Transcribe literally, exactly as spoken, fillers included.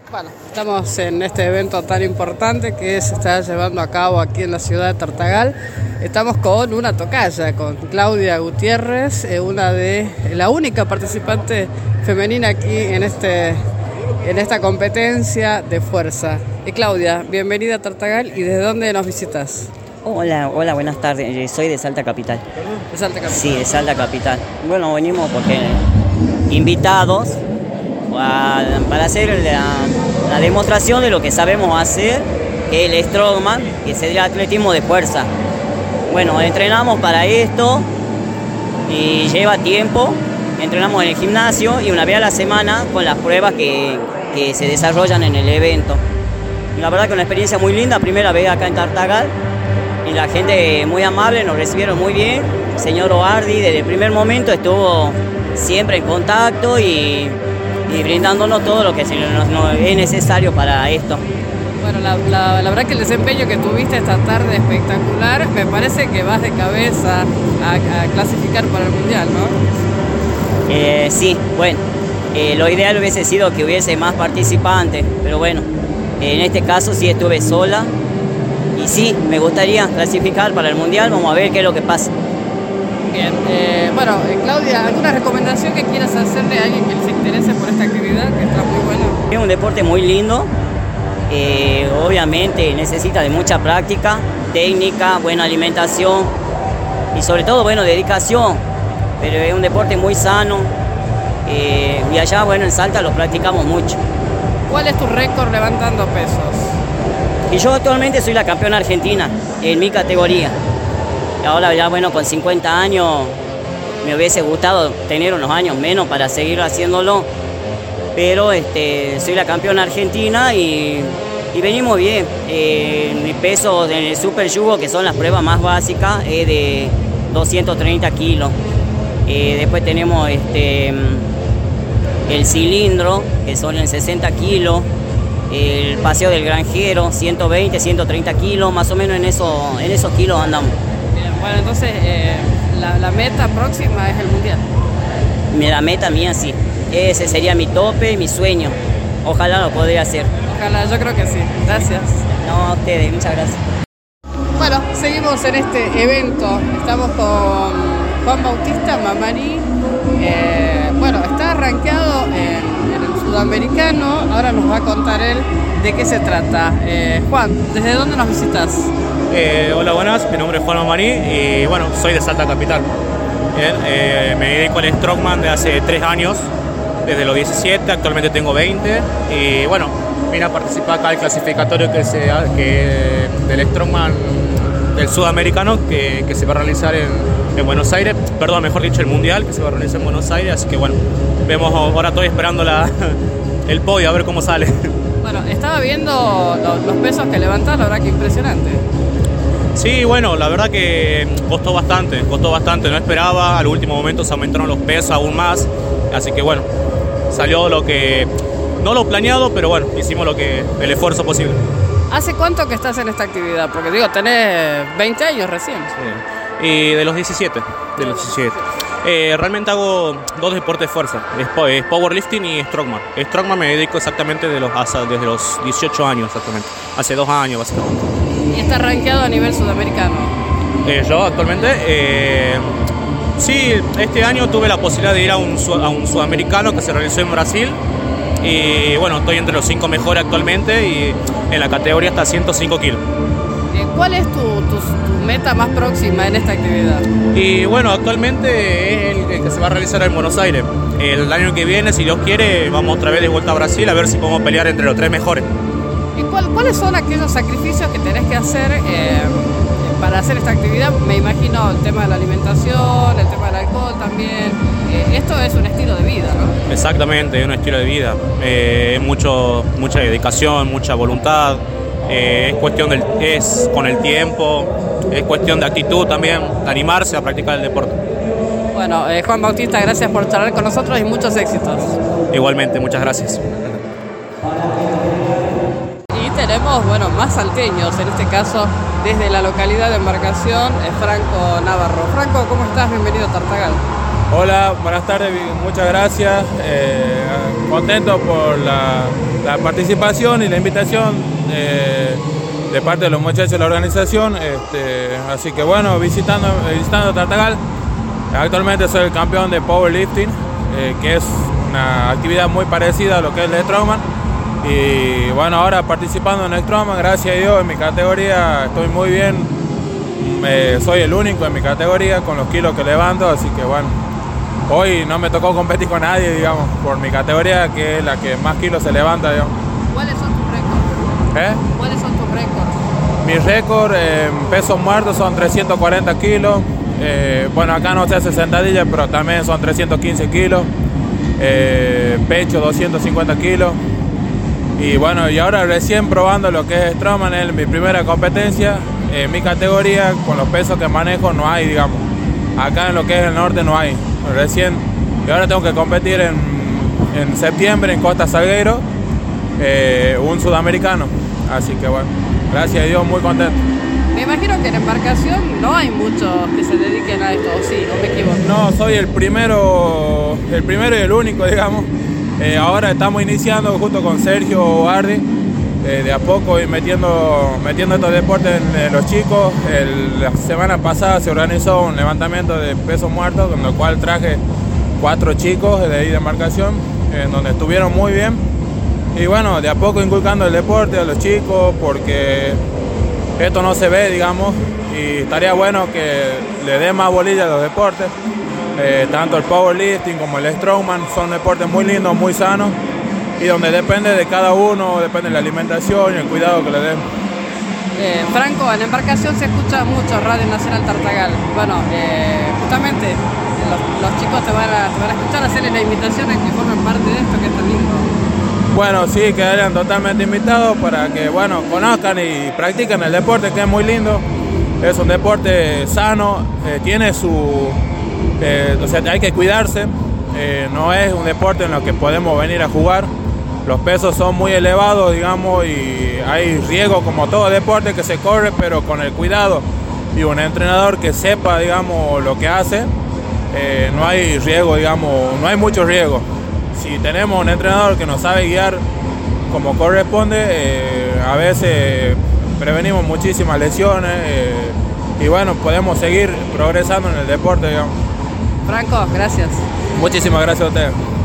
Bueno, estamos en este evento tan importante que se está llevando a cabo aquí en la ciudad de Tartagal. Estamos con una tocaya, con Claudia Gutiérrez, eh, una de la única participante femenina aquí en este en esta competencia de fuerza. Y Claudia, bienvenida a Tartagal. ¿Y desde dónde nos visitas? Hola, hola, buenas tardes. Soy de Salta Capital. ¿De Salta Capital? Sí, de Salta Capital. Bueno, venimos porque invitados a, para hacer la, la demostración de lo que sabemos hacer, que es el strongman, que sería atletismo de fuerza. Bueno, entrenamos para esto y lleva tiempo. Entrenamos en el gimnasio y una vez a la semana con las pruebas que, que se desarrollan en el evento. La verdad que una experiencia muy linda, primera vez acá en Tartagal. Y la gente muy amable, nos recibieron muy bien. El señor Oardi desde el primer momento estuvo siempre en contacto y, y brindándonos todo lo que se nos, nos es necesario para esto. Bueno, la, la, la verdad que el desempeño que tuviste esta tarde espectacular. Me parece que vas de cabeza a, a clasificar para el Mundial, ¿no? Eh, sí, bueno, eh, lo ideal hubiese sido que hubiese más participantes, pero bueno, en este caso sí estuve sola. Y sí, me gustaría clasificar para el Mundial, vamos a ver qué es lo que pasa. Bien, eh, bueno, eh, Claudia, ¿alguna recomendación que quieras hacerle a alguien que se interese por esta actividad, que está muy buena? Es un deporte muy lindo, eh, obviamente necesita de mucha práctica, técnica, buena alimentación y sobre todo, bueno, dedicación, pero es un deporte muy sano eh, y allá, bueno, en Salta lo practicamos mucho. ¿Cuál es tu récord levantando pesos? Y yo actualmente soy la campeona argentina en mi categoría. Y ahora ya, bueno, con cincuenta años me hubiese gustado tener unos años menos para seguir haciéndolo. Pero este, soy la campeona argentina y, y venimos bien. Eh, mi peso en el super yugo, que son las pruebas más básicas, es de doscientos treinta kilos. Eh, después tenemos este, el cilindro, que son en sesenta kilos. El paseo del granjero, ciento veinte, ciento treinta kilos, más o menos en, eso, en esos kilos andamos. Bien, bueno, entonces eh, la, la meta próxima es el Mundial. La meta mía sí, ese sería mi tope, mi sueño. Ojalá lo podría hacer. Ojalá, yo creo que sí. Gracias. No, a ustedes, muchas gracias. Bueno, seguimos en este evento. Estamos con Juan Bautista Mamani. Eh, bueno, está rankeado en sudamericano, ahora nos va a contar él de qué se trata. Eh, Juan, ¿desde dónde nos visitas? Eh, hola, buenas, mi nombre es Juan Mamani y bueno, soy de Salta Capital. Bien, eh, me dedico al strongman de hace tres años, desde los diecisiete, actualmente tengo veinte y bueno, vine a participar acá al clasificatorio que se, que, del strongman del sudamericano que, que se va a realizar en, en Buenos Aires, perdón, mejor dicho, el mundial que se va a realizar en Buenos Aires, así que bueno, vemos, ahora estoy esperando la, el podio a ver cómo sale. Bueno, estaba viendo los, los pesos que levantás, la verdad que impresionante. Sí, bueno, la verdad que costó bastante, costó bastante, no esperaba, al último momento se aumentaron los pesos aún más, así que bueno, salió lo que, no lo planeado, pero bueno, hicimos lo que, el esfuerzo posible. ¿Hace cuánto que estás en esta actividad? Porque digo, tenés veinte años recién. Sí. Y de los diecisiete, de los diecisiete. Eh, realmente hago dos deportes de fuerza, es powerlifting y strongman. Strongman me dedico exactamente de los, desde los dieciocho años exactamente, hace dos años básicamente. ¿Y está rankeado a nivel sudamericano? Eh, yo actualmente, eh, sí, este año tuve la posibilidad de ir a un, a un sudamericano que se realizó en Brasil. Y bueno, estoy entre los cinco mejores actualmente y en la categoría hasta ciento cinco kilos. ¿Cuál es tu, tu, tu meta más próxima en esta actividad? Y bueno, actualmente es el, el que se va a realizar en Buenos Aires. El año que viene, si Dios quiere, vamos otra vez de vuelta a Brasil a ver si podemos pelear entre los tres mejores. ¿Y cuál, cuáles son aquellos sacrificios que tenés que hacer eh, para hacer esta actividad? Me imagino el tema de la alimentación, el tema del alcohol también. Eh, esto es un estilo de vida, ¿no? Exactamente, es un estilo de vida. Eh, es mucho, mucha dedicación, mucha voluntad. Eh, es cuestión del, es con el tiempo, es cuestión de actitud también, de animarse a practicar el deporte. Bueno, eh, Juan Bautista, gracias por charlar con nosotros y muchos éxitos. Igualmente, muchas gracias. Y tenemos, bueno, más salteños, en este caso desde la localidad de Embarcación, eh, Franco Navarro. Franco, ¿cómo estás? Bienvenido a Tartagal. Hola, buenas tardes, muchas gracias. Eh, contento por la, la participación y la invitación eh, de parte de los muchachos de la organización. Este, así que bueno, visitando, visitando Tartagal. Actualmente soy el campeón de powerlifting, eh, que es una actividad muy parecida a lo que es el strongman. Y bueno, ahora participando en el strongman, gracias a Dios, en mi categoría estoy muy bien. Eh, soy el único en mi categoría con los kilos que levanto, así que bueno, hoy no me tocó competir con nadie, digamos, por mi categoría, que es la que más kilos se levanta, digamos. ¿Cuáles son tus récords? ¿Eh? ¿Cuáles son tus récords? Mis récords en pesos muertos son trescientos cuarenta kilos. Eh, bueno, acá no se hace sentadilla, pero también son trescientos quince kilos. Eh, pecho doscientos cincuenta kilos. Y bueno, y ahora recién probando lo que es strongman, es mi primera competencia. En mi categoría, con los pesos que manejo, no hay, digamos. Acá en lo que es el norte no hay. Recién, y ahora tengo que competir en, en septiembre en Costa Salguero, eh, un sudamericano. Así que bueno, gracias a Dios, muy contento. Me imagino que en embarcación no hay muchos que se dediquen a esto, ¿o sí? ¿O me equivoco? No, soy el primero, el primero y el único, digamos. Eh, ahora estamos iniciando junto con Sergio Ardi, eh, de a poco y metiendo, metiendo estos deportes en, en los chicos. El, la semana pasada se organizó un levantamiento de pesos muertos, con lo cual traje cuatro chicos de ahí de embarcación, en donde estuvieron muy bien. Y bueno, de a poco inculcando el deporte a los chicos, porque esto no se ve, digamos, y estaría bueno que le dé más bolilla a los deportes. Eh, tanto el powerlifting como el strongman son deportes muy lindos, muy sanos, y donde depende de cada uno, depende de la alimentación y el cuidado que le den. Eh, Franco, en embarcación se escucha mucho Radio Nacional Tartagal. Bueno, eh, justamente los, los chicos te van, a, te van a escuchar, hacerles la invitación a que formen parte de esto, que es tan lindo. Bueno, sí, quedarían totalmente invitados para que, bueno, conozcan y practiquen el deporte, que es muy lindo. Es un deporte sano, eh, tiene su... Eh, o sea, hay que cuidarse. Eh, no es un deporte en el que podemos venir a jugar. Los pesos son muy elevados, digamos, y hay riesgo como todo deporte que se corre, pero con el cuidado y un entrenador que sepa, digamos, lo que hace, eh, no hay riesgo, digamos, no hay mucho riesgo. Si tenemos un entrenador que nos sabe guiar como corresponde, eh, a veces prevenimos muchísimas lesiones, eh, y bueno, podemos seguir progresando en el deporte, digamos. Franco, gracias. Muchísimas gracias a ustedes.